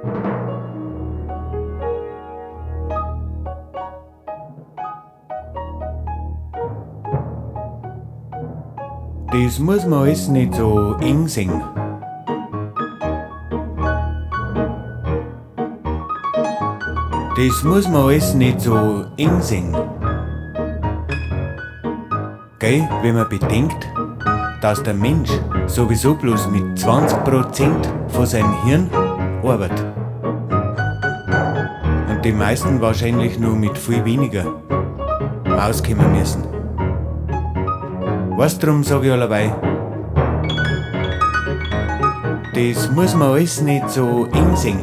Das muss man alles nicht so eng sehen. Das muss man alles nicht so eng sehen. Gell, wenn man bedenkt, dass der Mensch sowieso bloß mit 20% von seinem Hirn arbeitet. Und die meisten wahrscheinlich nur mit viel weniger auskommen müssen. Weißt du, drum sag ich allebei, das muss man alles nicht so eng sehen.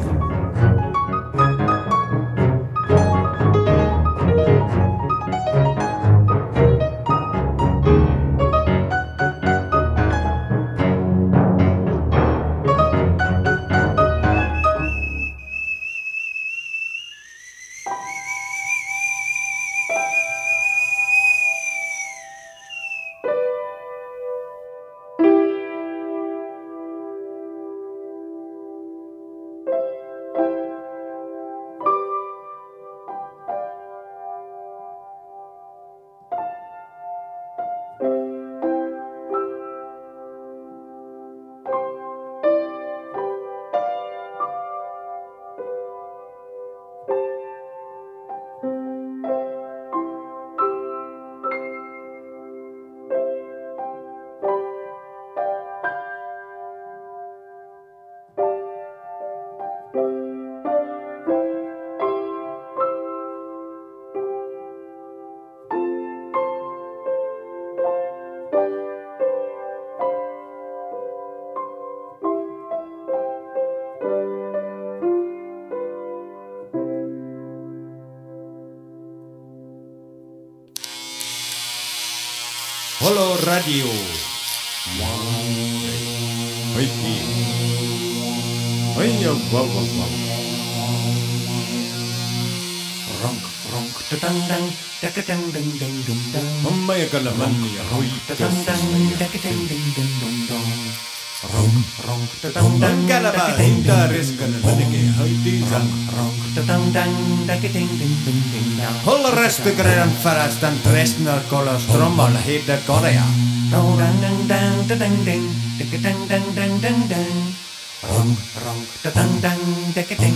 Hallo Radio. Ronk, ronk, da dang dang, da ka dang dang dang dum dang. Mamma ya kala manni ya hoi, da dang dang, da ka dang dang dang dum dang. Ronk, ronk, da dang dang, kala ba hinta reskan manike hoi di dang. Ronk, da dang dang, da ka dang dang dang dang dang. Holla respekteran förresten resten av kolostrommel heter Korea. Dang dang dang, da dang dang, da ka dang dang dang dang dang. Ronk, ronk, da dang dang, da ka dang